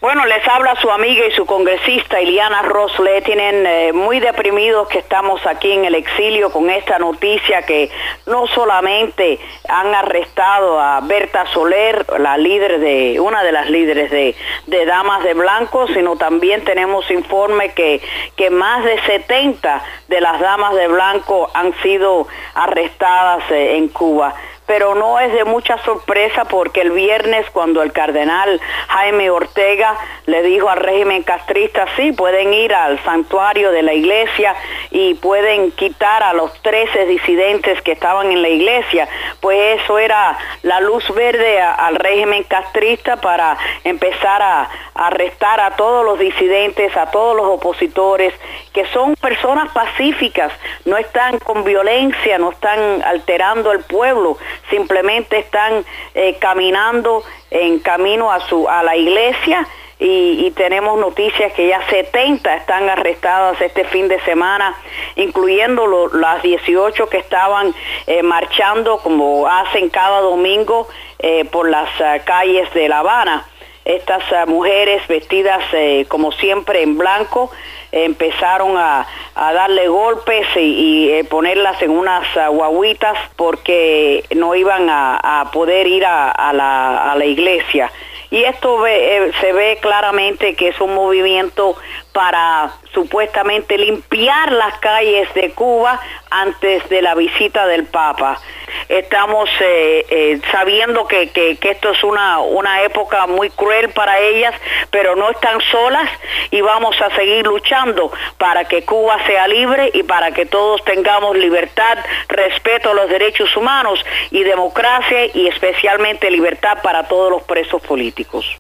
Bueno, les habla su amiga y su congresista Iliana Ross Lehtinen, muy deprimidos que estamos aquí en el exilio con esta noticia que no solamente han arrestado a Berta Soler, una de las líderes de Damas de Blanco, sino también tenemos informe que más de 70 de las Damas de Blanco han sido arrestadas en Cuba. Pero no es de mucha sorpresa porque el viernes cuando el cardenal Jaime Ortega le dijo al régimen castrista, sí, pueden ir al santuario de la iglesia y pueden quitar a los 13 disidentes que estaban en la iglesia, pues eso era la luz verde al régimen castrista para empezar a arrestar a todos los disidentes, a todos los opositores, que son personas pacíficas, no están con violencia, no están alterando al pueblo, simplemente están caminando en camino a la iglesia y tenemos noticias que ya 70 están arrestadas este fin de semana, incluyendo las 18 que estaban marchando como hacen cada domingo por las calles de La Habana. Estas mujeres vestidas como siempre en blanco empezaron a darle golpes y ponerlas en unas guaguitas porque no iban a poder ir a la iglesia. Y esto se ve claramente que es un movimiento para supuestamente limpiar las calles de Cuba antes de la visita del Papa. Estamos sabiendo que esto es una época muy cruel para ellas, pero no están solas y vamos a seguir luchando para que Cuba sea libre y para que todos tengamos libertad, respeto a los derechos humanos y democracia y especialmente libertad para todos los presos políticos.